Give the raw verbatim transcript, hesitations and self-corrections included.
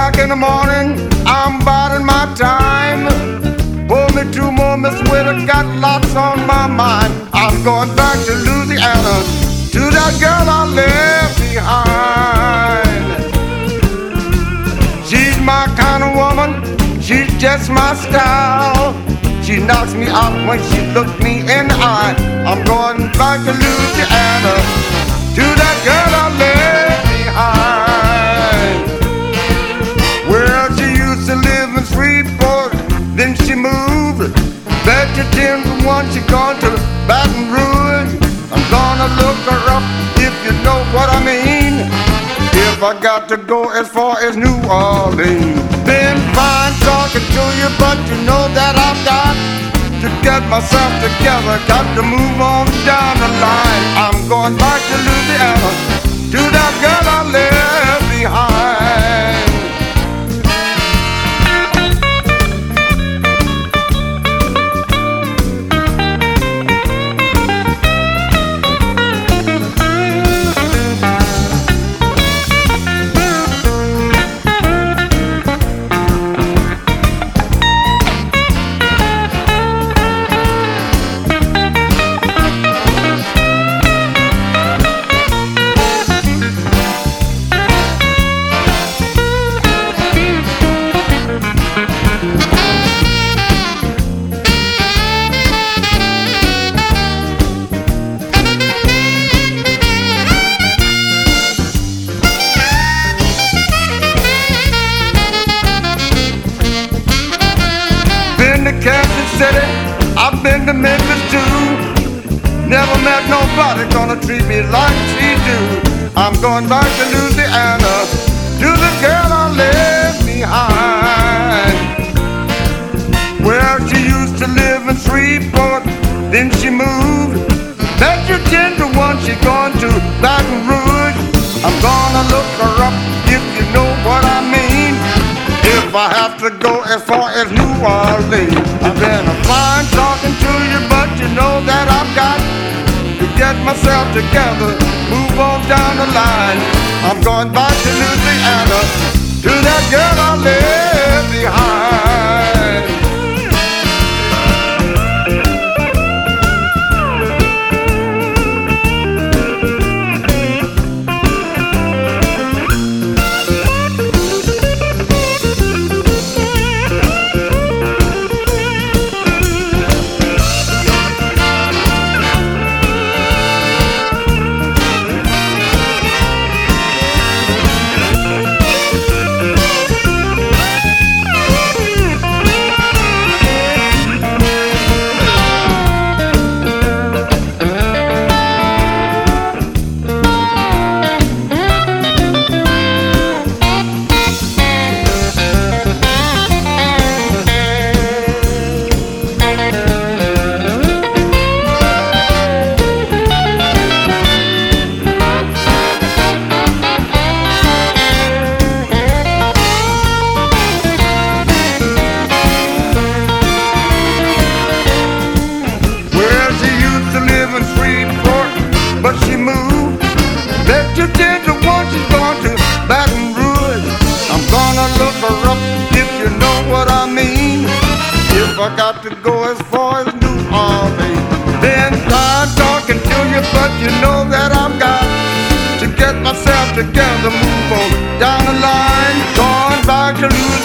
o'clock in the morning, I'm biding my time. Pull me two more, Miss Witter, got lots on my mind. I'm going back to Louisiana, to that girl I left behind. She's my kind of woman, she's just my style. She knocks me out when she looks me in the eye. I'm going back to Louisiana, to that girl I left behind. Well, she used to live in Shreveport, then she moved back to ten for one. She gone to Baton Rouge. I'm gonna look her up, if you know what I mean. If I got to go as far as New Orleans. Been fine talking to you, but you know that I've got to get myself together. Got to move on down the line. I'm going back to Louisiana, to that girl I left behind. Kansas City, I've been to Memphis too. Never met nobody gonna treat me like she do. I'm going back to Louisiana, to the girl I left behind. Well, she used to live in Shreveport, then she moved back to ten to one. She gone to Baton Rouge. I'm gonna look her up, if you know what I mean. If I have to go as far as New Orleans. I've been a fine talking to you, but you know that I've got to get myself together, move on down the line. I'm going back to Louisiana, to that girl I left behind. I got to go as far as New Orleans. Then I'm talking to you, but you know that I've got to get myself together, move on down the line, going back to Louisiana.